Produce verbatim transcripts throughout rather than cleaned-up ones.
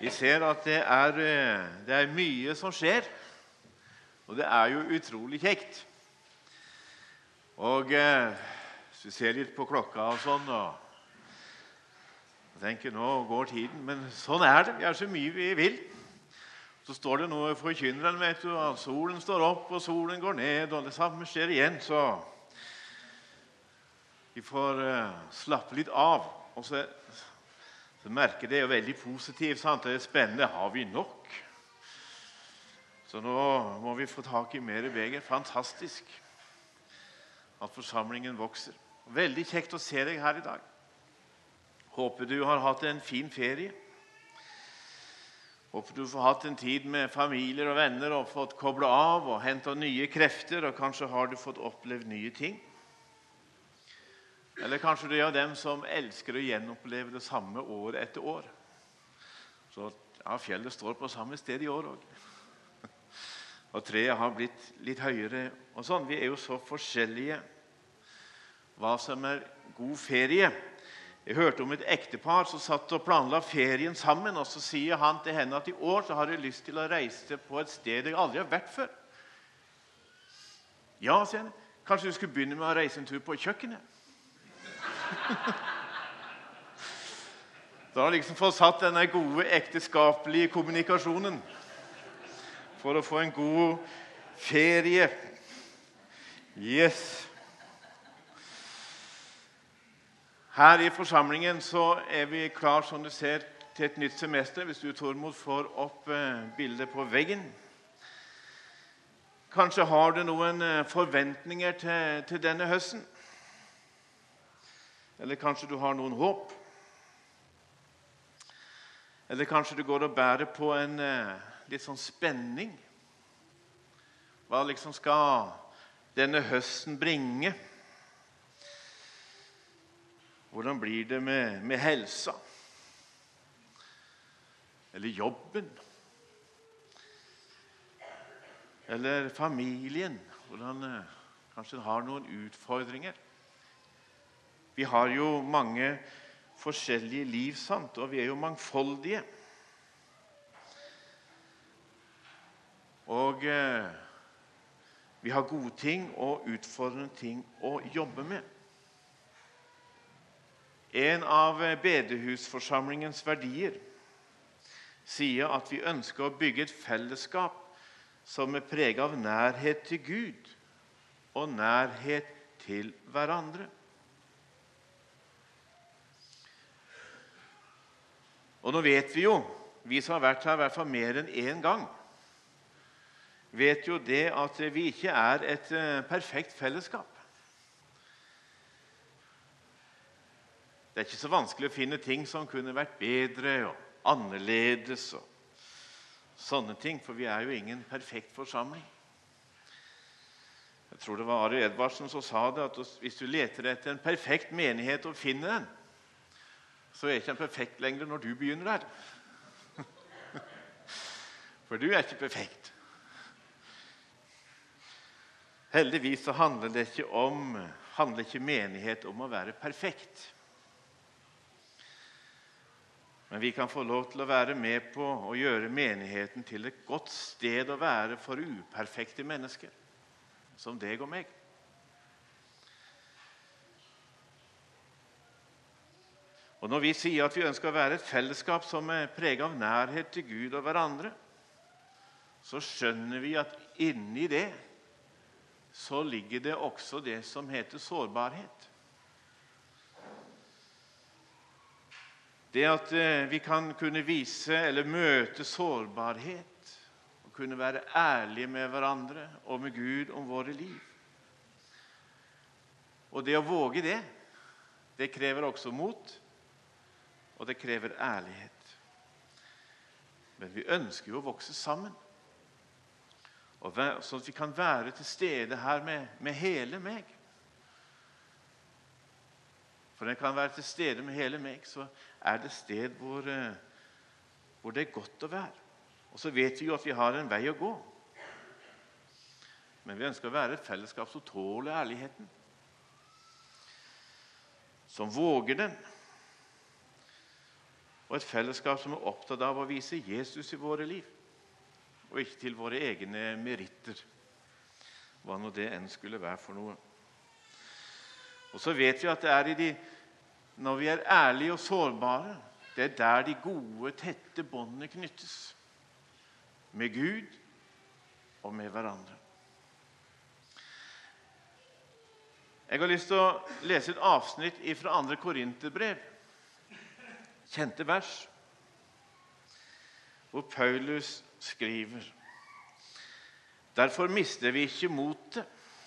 Vi ser at det er, det er mye som skjer, og det er jo utrolig kjekt. Og eh, så vi ser litt på klokka og sånn, og jeg tenker, nå går tiden, men sånn er det. Vi er så mye vi vil. Så står det noe for forkynneren, vet du, at solen står opp og solen går ned, og det samme skjer igjen, så vi får eh, slappe litt av. Og så, så merker det jo veldig positivt, sant? Det er spennende, har vi nok? Så nå må vi få tak i mer beger. Fantastisk at forsamlingen vokser. Veldig kjekt å se deg her i dag. Håper du har hatt en fin ferie. Håper du har hatt en tid med familier og venner og fått koble av og hentet nye krefter, og kanskje har du fått opplevd nye ting. Eller kanskje du er av dem som elsker å gjenoppleve det samme år etter år. Så ja, fjellet står på samme sted i år også. Og treet har blitt litt høyere. Og sånn, vi er jo så forskjellige hva som er god ferie. Jeg hørte om et ektepar som satt og planla ferien sammen, og så sier han til henne at i år så har jeg lyst til å reise på et sted jeg aldri har vært før. Ja, sier han. Kanskje du skulle begynne med å reise en tur på kjøkkenet? Da har liksom fått satt denne gode ekteskapelige kommunikasjonen for å få en god ferie. Yes. Her i forsamlingen så er vi klar, som du ser, til et nytt semester. Hvis du Tormod får opp bildet på veggen. Kanskje har du noen forventninger til, til denne høsten. Eller kanskje du har noen håp. Eller kanskje du går og bærer på en eh, litt sånn spenning. Hva liksom skal denne høsten bringe? Hvordan blir det med, med helsa? Eller jobben? Eller familien? Hvordan eh, kanskje har noen utfordringer? Vi har jo mange forskjellige liv, sant? Og vi er jo mangfoldige. Og eh, vi har gode ting og utfordrende ting å jobbe med. En av bedehusforsamlingens verdier sier at vi ønsker å bygge et fellesskap som er preget av nærhet til Gud og nærhet til hverandre. Og nå vet vi jo, vi som har vært her i hvert fall mer enn en gang, vet jo det at vi ikke er et perfekt fellesskap. Det er ikke så vanskelig å finne ting som kunne vært bedre og annerledes og sånne ting, for vi er jo ingen perfekt forsamling. Jeg tror det var Ari Edvardsen som sa det, at hvis du leter etter en perfekt menighet og finner den, så er ikke den perfekt lenger når du begynner der. For du er ikke perfekt. Heldigvis så handler det ikke om, handler ikke menighet om å være perfekt. Men vi kan få lov til å være med på å gjøre menigheten til et godt sted å være for uperfekte mennesker, som deg og meg. Og når vi sier at vi ønsker å være et fellesskap som er preget av nærhet til Gud og hverandre, så skjønner vi at inni det så ligger det også det som heter sårbarhet. Det at vi kan kunne vise eller møte sårbarhet og kunne være ærlige med hverandre og med Gud om våre liv. Og det å våge det, det krever også mot, og det krever ærlighet. Men vi ønsker jo å vokse sammen. Og så at vi kan være til stede her med, med hele meg. For når jeg kan være til stede med hele meg, så er det sted hvor, hvor det er godt å være. Og så vet vi jo at vi har en vei å gå. Men vi ønsker å være et fellesskap som tåler ærligheten. Som våger den. og et fellesskap som er opptatt av å vise Jesus i våre liv, og ikke til våre egne meritter, hva nå det enn skulle være for noe. Og så vet vi at det er i de, når vi er ærlige og sårbare, det er der de gode, tette båndene knyttes, med Gud og med hverandre. Jeg har lyst til å lese et avsnitt fra andre Korinterbrev, kjente vers, hvor Paulus skriver: «Derfor mister vi ikke motet,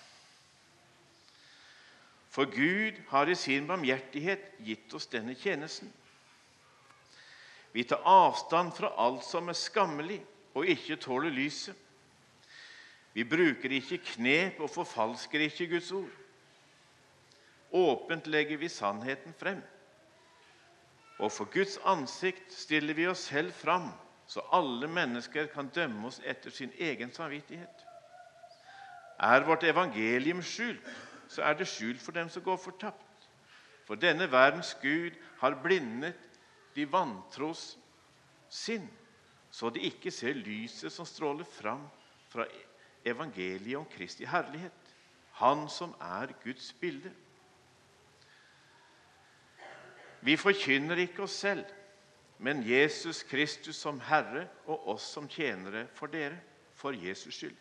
for Gud har i sin barmhjertighet gitt oss denne tjenesten. Vi tar avstand fra alt som er skammelig og ikke tåler lyset. Vi bruker ikke knep og forfalsker ikke Guds ord. Åpent legger vi sannheten frem, og for Guds ansikt stiller vi oss selv fram, så alle mennesker kan dømme oss etter sin egen samvittighet. Er vårt evangelium skjult, så er det skjult for dem som går fortapt. For denne verdens Gud har blindet de vantros sinn, så de ikke ser lyset som stråler fram fra evangeliet om Kristi herlighet, han som er Guds bilde. Vi forkynner ikke oss selv, men Jesus Kristus som Herre og oss som tjenere for dere, for Jesus skyld.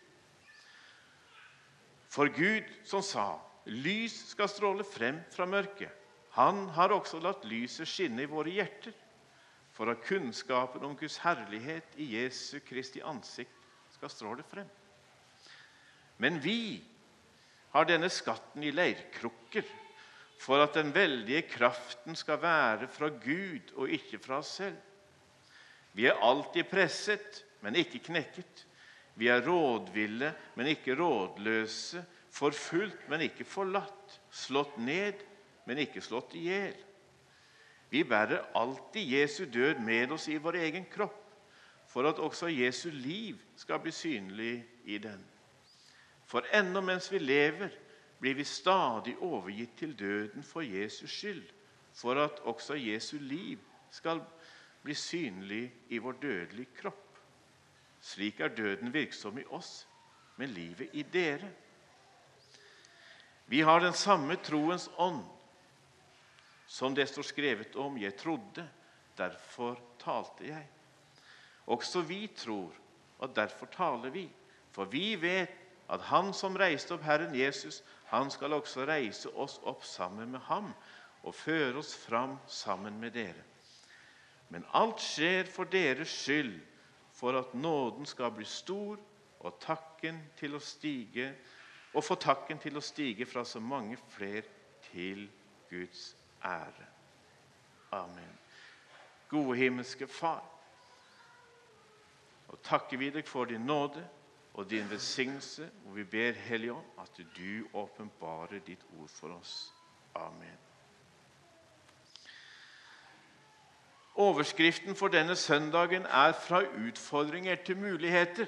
For Gud som sa, lys skal stråle frem fra mørket, han har også latt lyset skinne i våre hjerter, for at kunnskapen om Guds herlighet i Jesu Kristi ansikt skal stråle frem. Men vi har denne skatten i leirkrukker, for at den veldige kraften skal være fra Gud og ikke fra oss selv. Vi er alltid presset, men ikke knekket. Vi er rådville, men ikke rådløse, forfulgt, men ikke forlatt, slått ned, men ikke slått ihjel. Vi bærer alltid Jesu død med oss i vår egen kropp, for at også Jesu liv skal bli synlig i den. For ennå mens vi lever, blir vi stadig overgitt til døden for Jesus skyld, for at også Jesu liv skal bli synlig i vår dødelige kropp. Slik er døden virksom i oss, men livet i dere. Vi har den samme troens ånd, som det står skrevet om, jeg trodde, derfor talte jeg. Også vi tror, og derfor taler vi, for vi vet at han som reiste opp Herren Jesus, han skal også reise oss opp sammen med ham og føre oss fram sammen med dere. Men alt skjer for deres skyld, for at nåden skal bli stor og takken til å stige, og få takken til å stige fra så mange flere til Guds ære. Amen. Gode himmelske Far, og takker vi deg for din nåde og din velsignelse, og vi ber Helligånd at du åpenbarer ditt ord for oss. Amen. Overskriften for denne søndagen er fra utfordringer til muligheter.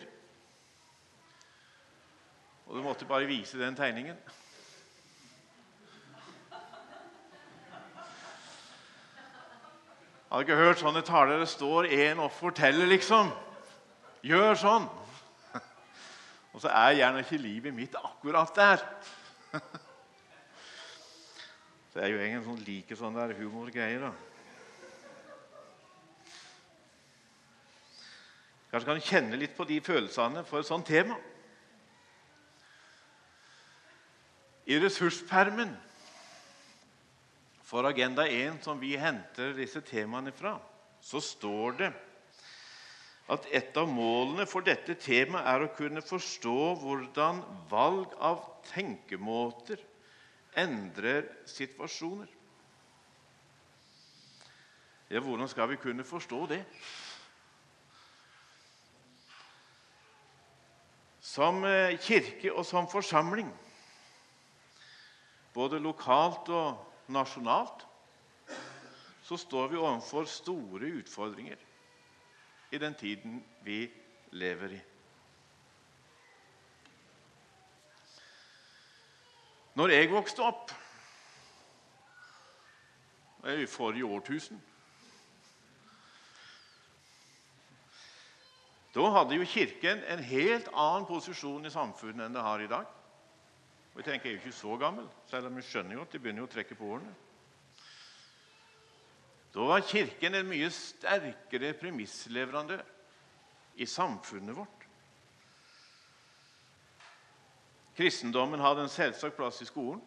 Og du måtte bare vise den tegningen. Jeg har ikke hørt sånne taler, det står en og forteller liksom. Gjør sånn. Og så er gjerne ikke livet mitt akkurat der. Så er jo ingen som liker sånne der humorgreier da. Kanskje kan du kjenne litt på de følelsene for et sånt tema. I ressurspermen for Agenda én, som vi henter disse temaene fra, så står det at et av målene for dette temaet er å kunne forstå hvordan valg av tenkemåter endrer situasjoner. Ja, hvordan skal vi kunne forstå det? Som kirke og som forsamling, både lokalt og nasjonalt, så står vi overfor store utfordringer i den tiden vi lever i. Når jeg vokste opp, i forrige årtusen, Da hadde jo kirken en helt annen posisjon i samfunnet enn det har i dag. Og jeg tenker, jeg er jo ikke så gammel, selv om jeg skjønner jo at de begynner jo å trekke på årene. Da var kirken en mye sterkere premissleverandør i samfunnet vårt. Kristendommen hadde en selvsagt plass i skolen.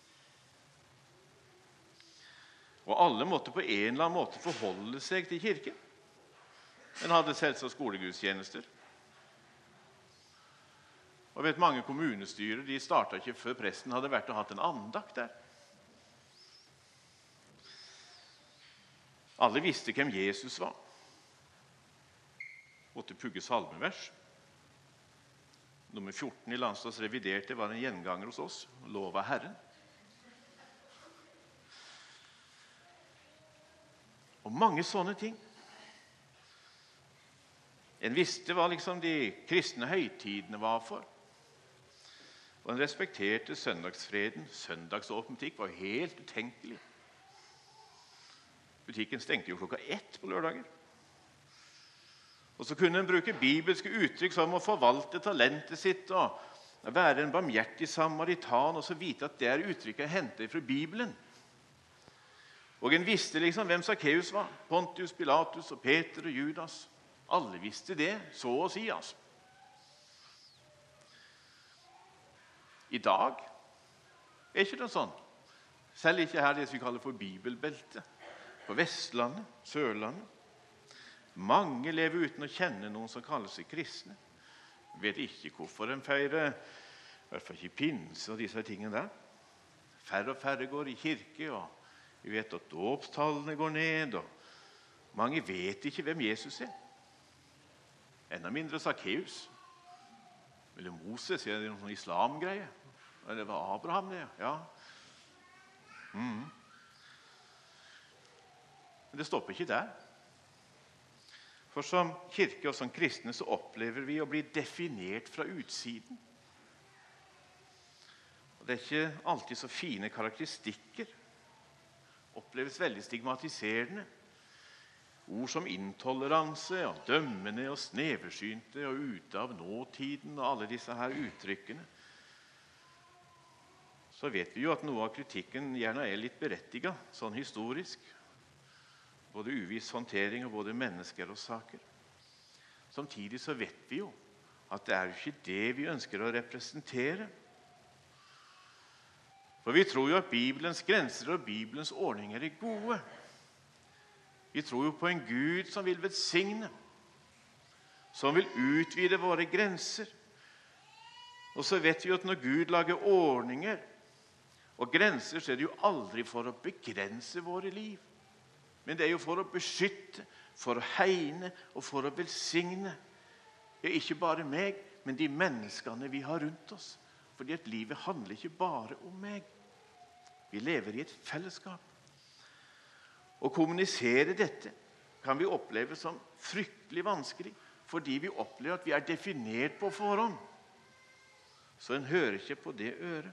Og alle måtte på en eller annen måte forholde seg til kirken. Den hadde selvsagt skolegudstjenester. Og vet, mange kommunestyrer de startet ikke før presten hadde vært og hatt en andakt der. Alle visste hvem Jesus var. Måtte pugge salmevers. Nummer fjorten i Landslovs reviderte var en gjenganger hos oss. Lov av Herren. Og mange sånne ting. En visste hva liksom de kristne høytidene var for. Og en respekterte søndagsfreden. Søndagsåpen butikk var helt utenkelig. Butikken stengte jo klokka ett på lørdager. Og så kunne en bruke bibelske uttrykk som å forvalte talentet sitt og være en barmhjertig samaritan, og så vite at det er uttrykket hentet fra Bibelen. Og en visste liksom hvem Zacchaeus var. Pontius, Pilatus og Peter og Judas. Alle visste det, så å si. Altså. I dag er ikke det sånn. Selv ikke her det vi kaller for bibelbelte. På Vestlandet, Sørlandet. Mange lever uten å kjenne noen som kaller seg kristne. Vet ikke hvorfor de feirer, i hvert fall ikke pinse og disse tingene der. Færre og færre går i kirke, og vi vet at dåpstallene går ned, og mange vet ikke hvem Jesus er. Enda mindre Zacchaeus. Eller Moses, er det noen islamgreie? Eller var Abraham det? Ja. Mm. Men det stopper ikke der. For som kirke og som kristne så opplever vi å bli definert fra utsiden. Og det er ikke alltid så fine karakteristikker. Oppleves veldig stigmatiserende. Ord som intoleranse, og dømmende og sneversynte og ute av nåtiden og alle disse her uttrykkene. Så vet vi jo at noe av kritikken gjerne er litt berettiget, sånn historisk. Både uviss håndtering av både mennesker og saker. Samtidig så vet vi jo at det er jo ikke det vi ønsker å representere. For vi tror jo at Bibelens grenser og Bibelens ordninger er gode. Vi tror jo på en Gud som vil velsigne, som vil utvide våre grenser. Og så vet vi jo at når Gud lager ordninger og grenser, så er det jo aldri for å begrense våre liv. Men det er jo for å beskytte, for å hegne og for å velsigne. Ja, ikke bare meg, men de menneskene vi har rundt oss. Fordi at livet handler ikke bare om meg. Vi lever i et fellesskap. Å kommunisere dette kan vi oppleve som fryktelig vanskelig, fordi vi opplever at vi er definert på forhånd. Så en hører ikke på det øret.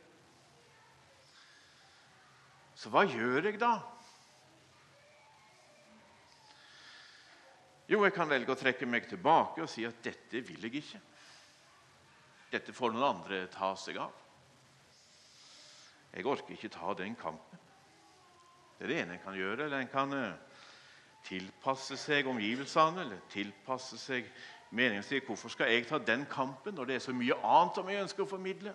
Så hva gjør jeg da? Jo, jeg kan velge å trekke meg tilbake og si at dette vil jeg ikke. Dette får noen andre ta seg av. Jeg orker ikke ta den kampen. Det er det ene en kan gjøre, eller en kan tilpasse seg omgivelsene, eller tilpasse seg meningen. Hvorfor skal jeg ta den kampen når det er så mye annet som jeg ønsker å formidle?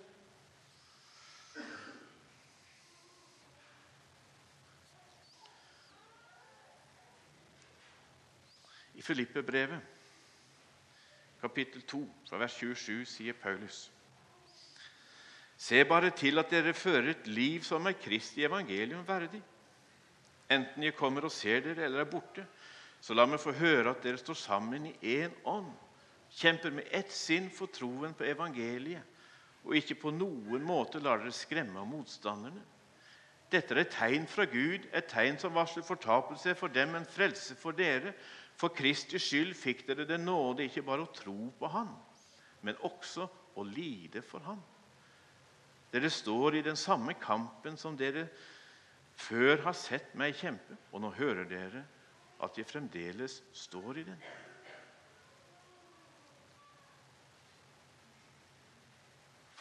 I Filippe-brevet, kapittel to, fra vers tjuesju, sier Paulus: Se bare til at dere fører et liv som er Kristi evangelium verdig. Enten jeg kommer og ser dere eller er borte, så la meg få høre at dere står sammen i en ånd, kjemper med ett sinn for troen på evangeliet, og ikke på noen måte lar dere skremme av motstanderne. Dette er et tegn fra Gud, et tegn som varsler fortapelse for dem, en frelse for dere. For Kristi skyld fikk dere det nåde ikke bare å tro på han, men også å lide for han. Dere står i den samme kampen som dere før har sett meg kjempe, og nå hører dere at jeg fremdeles står i den.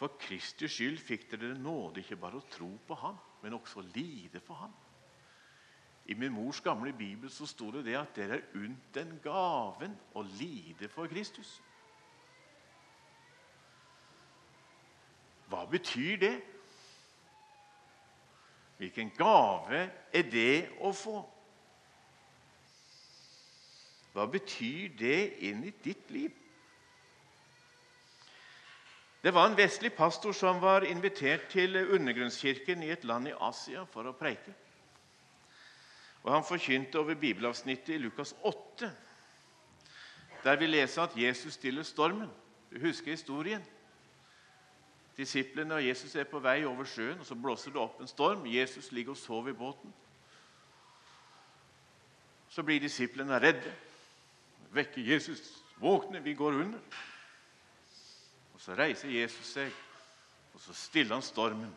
for Kristi skyld fikk dere nåde ikke bare å tro på ham, men også å lide for ham. I min mors gamle bibel så stod det det at dere er unnt den gaven å lide for Kristus. Hva betyr det? Hvilken gave er det å få? Hva betyr det inn i ditt liv? Det var en vestlig pastor som var invitert til undergrunnskirken i et land i Asia for å preike. Og han forkynte over bibelavsnittet i Lukas åtte, der vi leser at Jesus stiller stormen. Du husker historien? Disiplene og Jesus er på vei over sjøen, og så blåser det opp en storm. Jesus ligger og sover i båten. Så blir disiplene redde. Vekker Jesus. Våkne, vi går under. Og så reiser Jesus seg, og så stiller han stormen.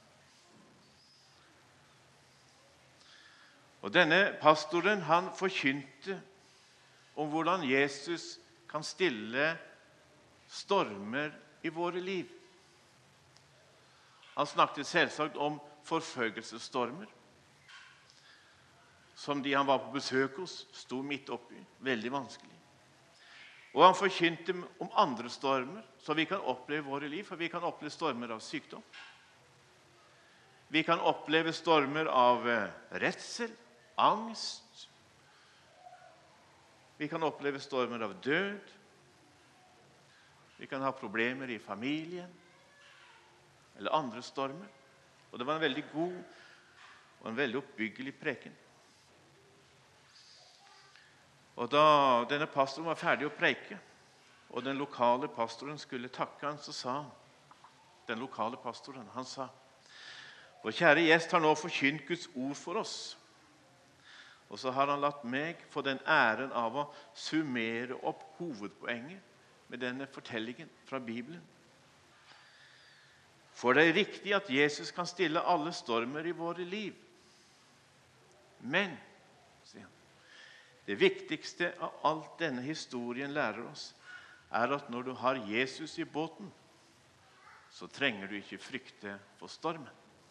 Og denne pastoren, han forkynte om hvordan Jesus kan stille stormer i våre liv. Han snakket selvsagt om forfølgelsesstormer, som de han var på besøk hos, stod midt oppi, veldig vanskelig. Og han forkynte om andre stormer som vi kan oppleve i våre liv, for vi kan oppleve stormer av sykdom. Vi kan oppleve stormer av redsel, angst. Vi kan oppleve stormer av død. Vi kan ha problemer i familien, eller andre stormer. Og det var en veldig god og en veldig oppbyggelig preken. Og da denne pastoren var ferdig å preike, og den lokale pastoren skulle takke han, så sa han, den lokale pastoren, han sa, vår kjære gjest har nå forkynt Guds ord for oss. Og så har han latt meg få den æren av å summere opp hovedpoenget med denne fortellingen fra Bibelen. For det er riktig at Jesus kan stille alle stormer i våre liv. Men, sier han, det viktigste av alt denne historien lærer oss, er at når du har Jesus i båten, så trenger du ikke frykte for stormen.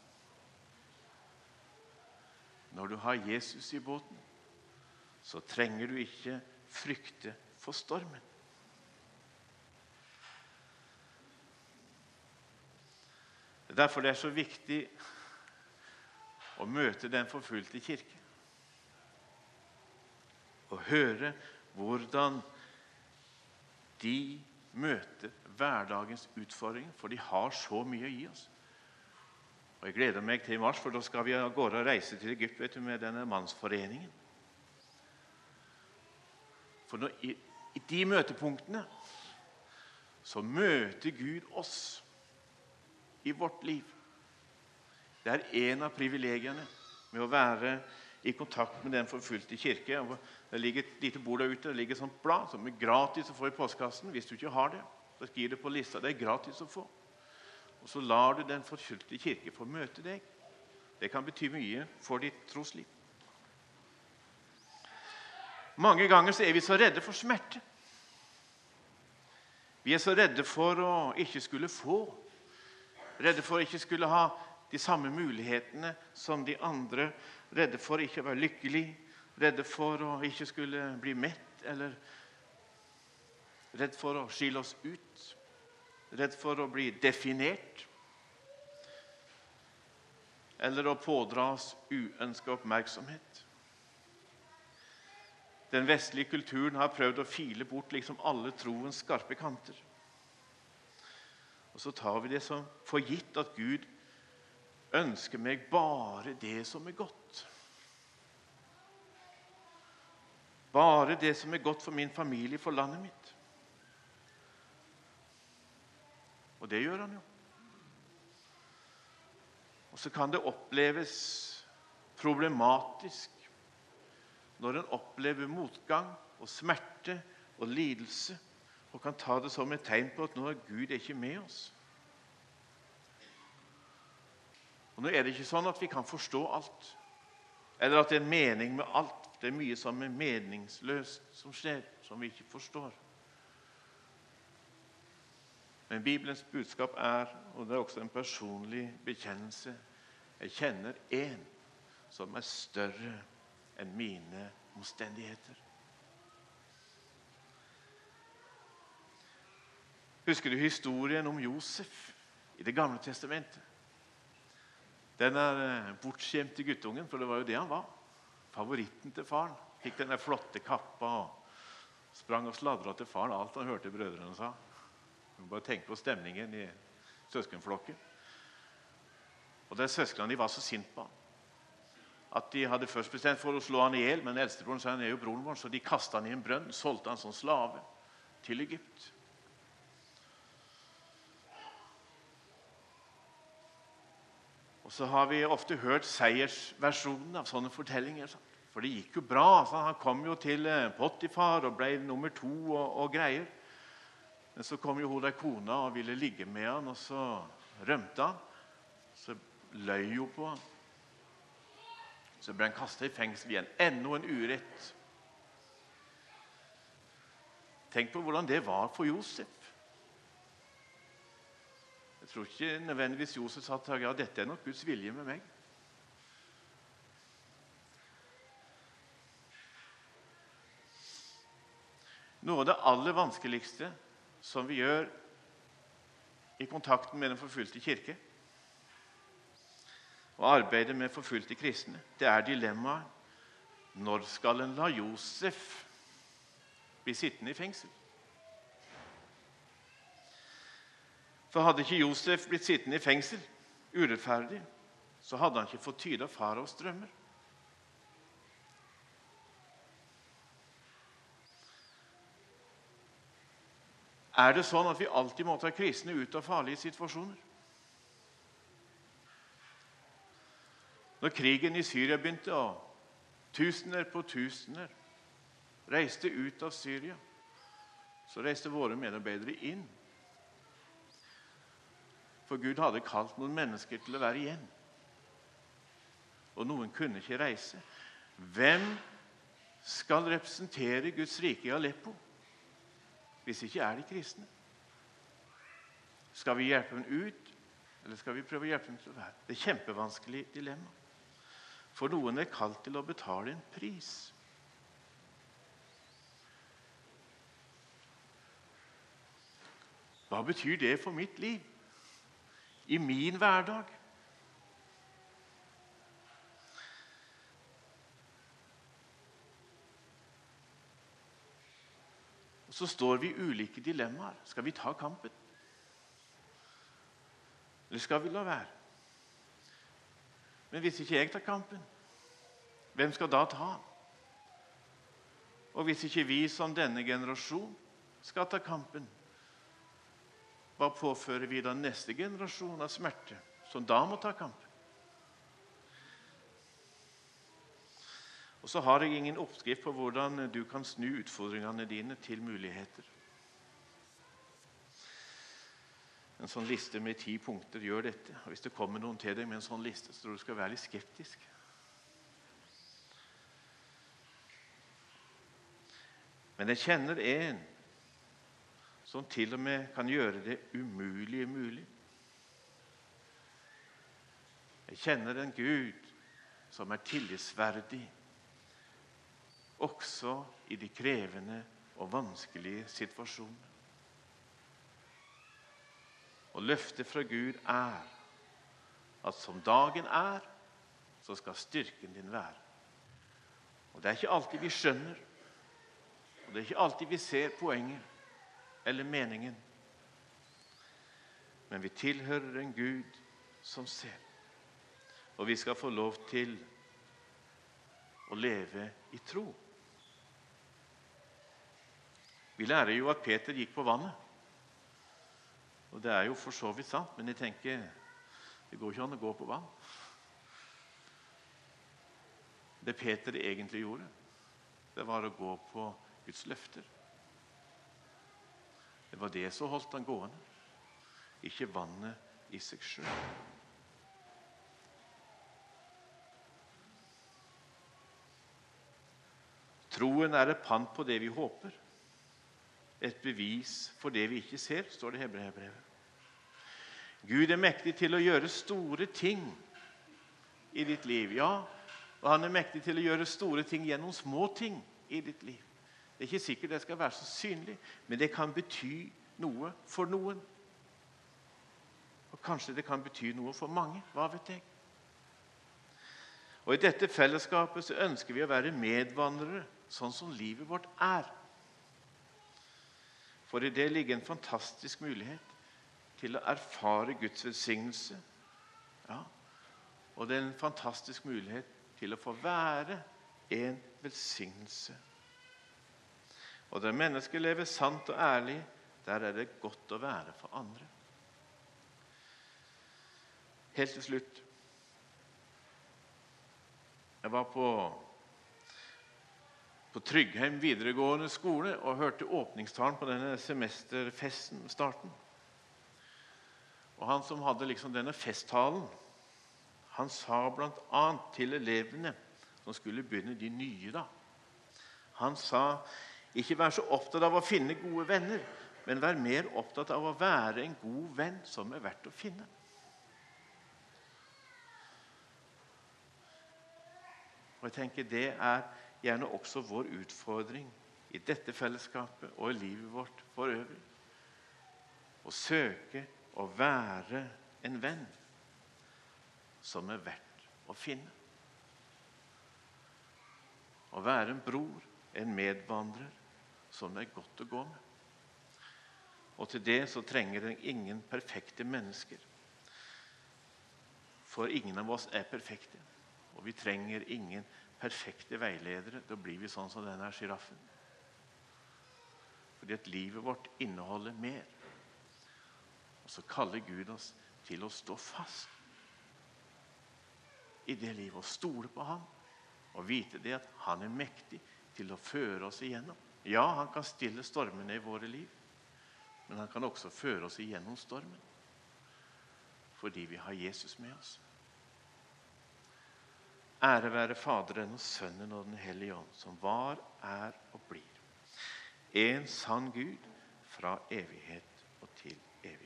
Når du har Jesus i båten, så trenger du ikke frykte for stormen. Det er derfor det er så viktig å møte den forfulgte kirke. Og høre hvordan de møter hverdagens utfordringer, for de har så mye å gi oss. Og jeg gleder meg til i mars, for da skal vi gå og reise til Egypt, vet du, med denne mannsforeningen. For når, i, i de møtepunktene så møter Gud oss i vårt liv. Det er en av privilegiene med å være i kontakt med den forfulgte kirke. Det ligger et lite bord der ute, det ligger et sånt blad som er gratis å få i postkassen. Hvis du ikke har det, så skriv det på lista. Det er gratis å få. Og så lar du den forfulgte kirke få møte deg. Det kan bety mye for ditt trosliv. Mange ganger så er vi så redde for smerte. Vi er så redde for å ikke skulle få. Redde for å ikke skulle ha de samme mulighetene som de andre. Redde for å ikke være lykkelig. Redde for å ikke skulle bli mett. Eller redd for å skille oss ut. Redd for å bli definert, eller å pådra oss uønsket oppmerksomhet. Den vestlige kulturen har prøvd å file bort liksom alle troens skarpe kanter. Og så tar vi det som for gitt at Gud ønsker meg bare det som er godt. Bare det som er godt for min familie, for landet mitt. Og det gjør han jo. Og så kan det oppleves problematisk når en opplever motgang og smerte og lidelse, og kan ta det som et tegn på at nå er Gud ikke med oss. Og nå er det ikke sånn at vi kan forstå alt, eller at det er en mening med alt. Det er mye som er meningsløst som skjer, som vi ikke forstår. Men Bibelens budskap er, og det er også en personlig bekjennelse, jeg kjenner en som er større enn mine omstendigheter. Husker du historien om Josef i Det gamle testamentet? Den er bortskjemte guttungen, for det var jo det han var. Favoritten til faren. Fikk denne flotte kappa og sprang og sladret til faren alt han hørte brødrene sa. Du må bare tenke på stemningen i søskenflokken. Og de søskene de var så sint på han, at de hadde først bestemt for å slå han ihjel, men eldstebroren sa han er jo broren vår, så de kastet han i en brønn, solgte han som slave til Egypt. Og så har vi ofte hørt seiersversjonen av sånne fortellinger, for det gikk jo bra. Han kom jo til Potifar og ble nummer to og, og greier. Men så kom jo hun der kona og ville ligge med han, og så rømte han. Så løy jo på han. Så ble han kastet i fengsel igjen. Enda en urett. Tenk på hvordan det var for Josef. Jeg tror ikke nødvendigvis Josef sa at ja, dette er nok Guds vilje med meg. Noe av det aller vanskeligste som vi gjør i kontakten med den forfulgte kirke, og arbeidet med forfulgte kristne, det er dilemmaet: når skal en la Josef bli sittende i fengsel? For hadde ikke Josef blitt sittende i fengsel urettferdig, så hadde han ikke fått tyde av faraos drømmer. Er det sånn at vi alltid må ta kristne ut av farlige situasjoner? Når krigen i Syria begynte, og tusener på tusener reiste ut av Syria, så reiste våre medarbeidere inn. For Gud hadde kalt noen mennesker til å være igjen. Og noen kunne ikke reise. Hvem skal representere Guds rike i Aleppo, hvis ikke er de kristne? Skal vi hjelpe dem ut, eller skal vi prøve å hjelpe dem til å være? Det er et kjempevanskelig dilemma. For noen er kalt til å betale en pris. Hva betyr det for mitt liv? I min hverdag? Og så står vi i ulike dilemmaer. Skal vi ta kampen? Eller skal vi la være? Men hvis ikke jeg tar kampen, hvem skal da ta? Og hvis ikke vi som denne generasjon skal ta kampen, hva påfører vi da neste generasjon av smerte, som da må ta kampen? Og så har jeg ingen oppskrift på hvordan du kan snu utfordringene dine til muligheter. En sånn liste med ti punkter gjør dette. Og hvis det kommer noen til deg med en sånn liste, så tror du skal være litt skeptisk. Men jeg kjenner en som til og med kan gjøre det umulige mulig. Jeg kjenner en Gud som er tillitsverdig, også i de krevende og vanskelige situasjoner. Og løftet fra Gud er at som dagen er, så skal styrken din være. Og det er ikke alltid vi skjønner, og det er ikke alltid vi ser poenget eller meningen. Men vi tilhører en Gud som ser. Og vi skal få lov til å leve i tro. Vi lærer jo at Peter gikk på vannet. Og det er jo for så vidt sant, men jeg tenker, det går ikke an å gå på vann. Det Peter egentlig gjorde, det var å gå på Guds løfter. Det var det som holdt han gående, ikke vannet i seg selv. Troen er et pant på det vi håper. et bevis for det vi ikke ser, står det i Hebreerbrevet. Gud er mektig til å gjøre store ting i ditt liv, ja, og han er mektig til å gjøre store ting gjennom små ting i ditt liv. Det er ikke sikkert det skal være så synlig, men det kan bety noe for noen. Og kanskje det kan bety noe for mange, hva vet jeg? Og i dette fellesskapet så ønsker vi å være medvandrere, sånn som livet vårt er. For i det ligger en fantastisk mulighet til å erfare Guds velsignelse. Ja, og det er en fantastisk mulighet til å få være en velsignelse. Og der mennesker lever sant og ærlig, der er det godt å være for andre. Helt til slutt. Jeg var på, på Tryggheim videregående skole og hørte åpningstalen på denne semesterfesten, starten. Og han som hadde liksom denne festtalen, han sa blant annet til elevene som skulle begynne de nye da. Han sa, ikke vær så opptatt av å finne gode venner, men vær mer opptatt av å være en god venn som er verdt å finne. Og jeg tenker det er gjerne også vår utfordring i dette fellesskapet og i livet vårt for øvrig. Å søke å være en venn som er verdt å finne. Å være en bror, en medvandrer som er godt å gå med. Og til det så trenger det ingen perfekte mennesker. For ingen av oss er perfekte. Og vi trenger ingen perfekte veiledere. Da blir vi sånn som denne giraffen. Fordi at livet vårt inneholder mer. Og så kaller Gud oss til å stå fast i det livet, og stole på ham, og vite det at han er mektig til å føre oss igjennom. Ja, han kan stille stormene i våre liv, men han kan også føre oss igjennom stormen, fordi vi har Jesus med oss. Ære være Faderen og Sønnen og den Hellige Ånd, som var, er og blir. En sann Gud fra evighet og til evighet.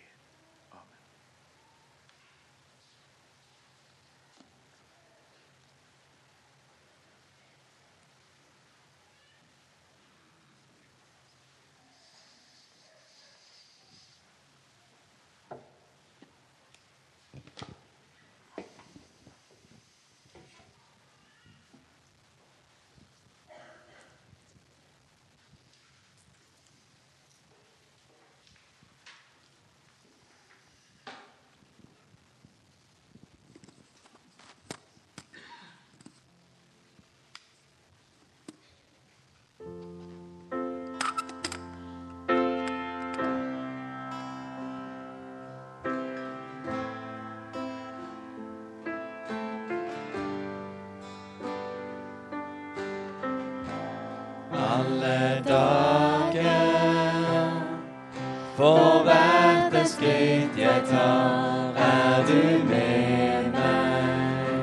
Alle dager, for hvert et skritt jeg tar, er du med meg.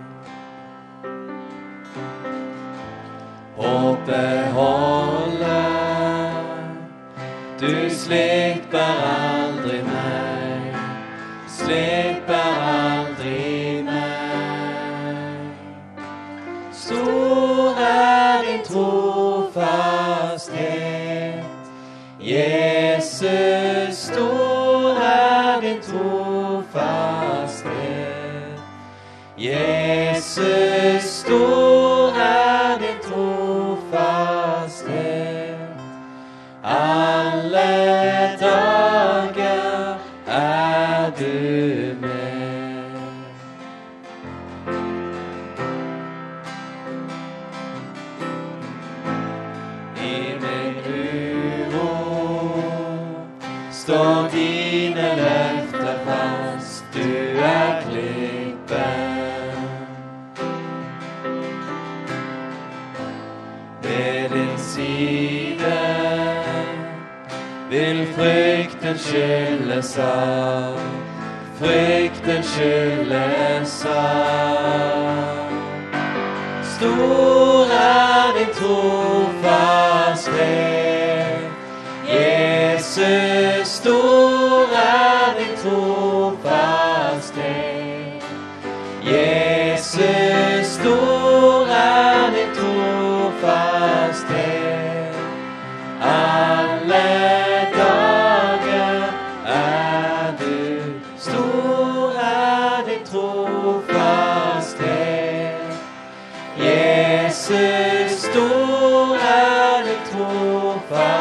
Håpet holder, du slipper aldri meg, slipper aldri meg. Stor er din trofasthet, Jesus, stor er din trofasthet. Jesus, stor er din trofasthet. Alle dager er du med. I min uro står dine løfter fast, du er klippen. Ved din side vil frykten skylles av, frykten skylles av. Stor er din trofasthet, Jesus, stor er din trofasthet. Jesus, stor er din trofasthet. Alle dager er du stor er din trofasthet. Jesus, stor er din trofasthet.